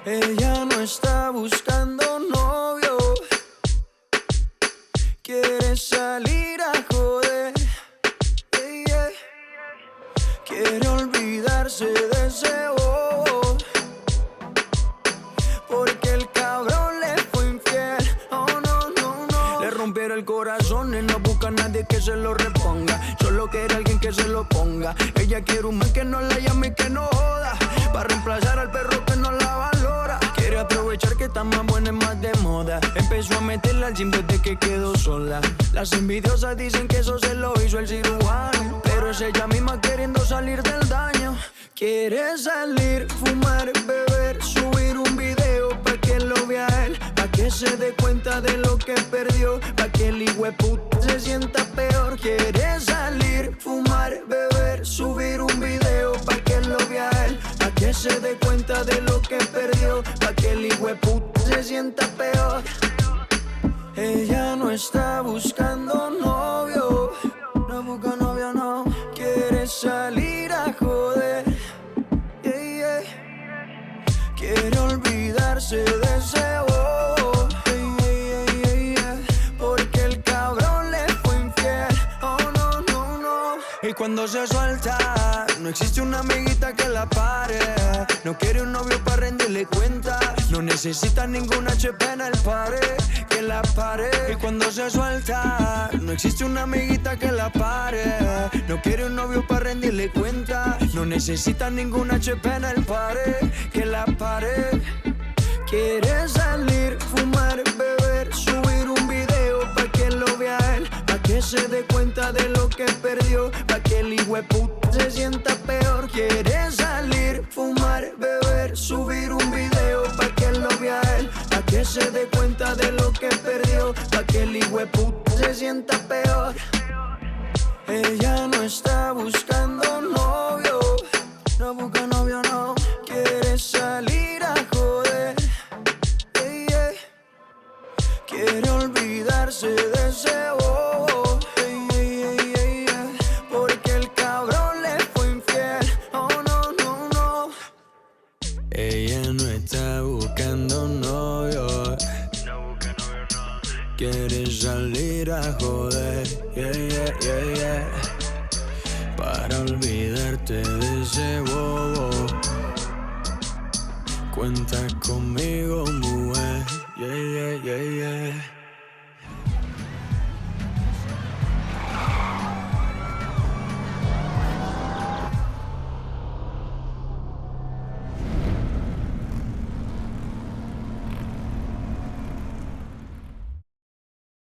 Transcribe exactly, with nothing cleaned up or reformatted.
Ella no está buscando novio, quiere salir a joder, yeah, yeah. Quiere olvidarse de ese bobo, porque el cabrón le fue infiel. Oh, no, no, no. Le rompieron el corazón y no busca a nadie que se lo reponga. Solo quiere alguien que se lo ponga. Ella quiere un man que no la llame y que no joda, para reemplazar al perro que no la valora. Quiere aprovechar que está más buena y más de moda. Empezó a meterla al gym desde que quedó sola. Las envidiosas dicen que eso se lo hizo el cirujano, pero es ella misma queriendo salir del daño. Quiere salir, fumar, beber, subir un video pa' que lo vea él, pa' que se dé cuenta de lo que perdió, pa' que el hijueputa se sienta peor. Quiere salir, fumar, beber, subir un video pa' que lo vea él, pa' que se dé cuenta de lo que perdió, pa' que el hijueputa se sienta peor. Ella no está buscando novio, no busca novio, no. Quiere salir a joder, yeah, yeah. Quiere olvidarse de ese bobo, yeah, yeah, yeah, yeah. Porque el cabrón le fue infiel. Oh, no, no, no. Y cuando se suelta, no existe una amiguita que la pare. No quiere un novio para rendirle cuenta, no necesita ninguna H P en el pare, que la pare. Y cuando se suelta, no existe una amiguita que la pare. No quiere un novio para rendirle cuenta, no necesita ninguna H P en el pare, que la pare. Quiere salir, fumar, beber, subir un video pa' que lo vea él, pa' que se dé cuenta de lo que perdió, pa' que el hijueputa se sienta peor. Quiere salir, fumar, beber, subir un video pa' que lo vea él, pa' que se dé cuenta de lo que perdió, pa' que el hijueputa se sienta peor. Ella no está buscando novio, no busca novio, no. Quiere salir a joder, yeah, yeah. Quiere olvidarse de ese bobo, yeah, yeah, yeah, yeah. Porque el cabrón le fue infiel. Oh, no, no, no. Ella no está buscando novio, no busca novio, no. Quiere salir a joder, yeah, yeah, yeah, yeah. Para olvidarte de ese bobo. Cuenta conmigo, mujer, yeah, yeah, yeah, yeah.